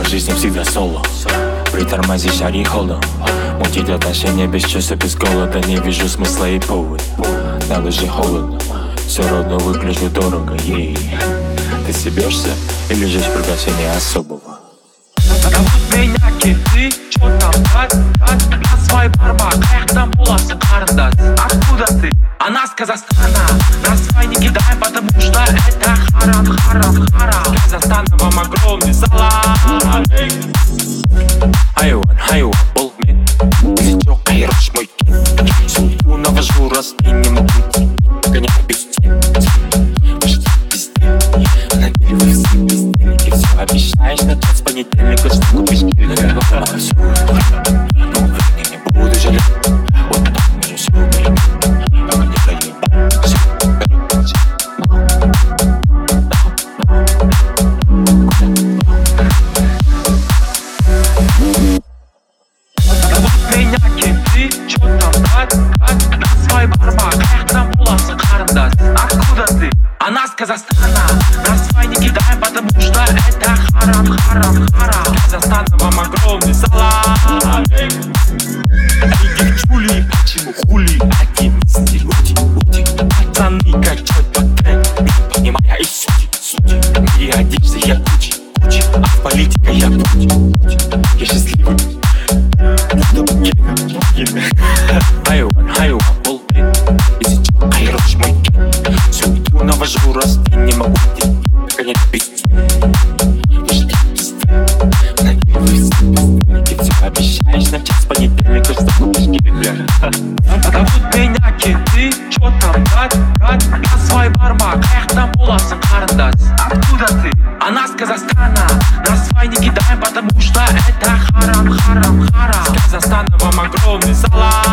жизни всегда соло. Притормози, шари холодом. Мутить отношения без чувства, без голода. Не вижу смысла и повода. Надо же холодно, все равно выгляжу дорого. Ты себешься или ждешь приглашения особого? Зовут меня Киты, чё там, брат? На свой барбак, там полосы, карандас. Откуда ты? Она с Казахстана. На свой не кидай, потому что это харам. С Казахстана вам огромный салам. Хайван, болмен. Ты чё, кайрош мой кин? Судью навожу, раз и не могу гонять без тем. На деле вы все бездельники. Все обещаешь начать с понедельника, что купишь гель. Но времени не буду жалеть. Вот так можем все умереть. Только не проебать. Зовут меня Киты, чё там, брат? На свой барбак, там полосы, карандас. Откуда ты? Она с Казахстана. На свой не кидай, потому что это харам. С Казахстана вам огромный салам. Эй, девчули, почему хули? Один люди. Пацаны качают по треку, не понимая и сути. Периодишься я кучи, а в политика я путь. Я счастливый, Хайван, болмен. Если чё, кайрош мой кин. Судью навожу, раз и не могу гонять без тем. На деле вы все бездельники. Все обещаешь начать с понедельника, что купишь гель. Зовут меня Киты, чё там, брат? На свой барбак, там полосы, карандас. Откуда ты? Она с Казахстана. На свой не кидай, потому что это харам. С Казахстана вам огромный салам.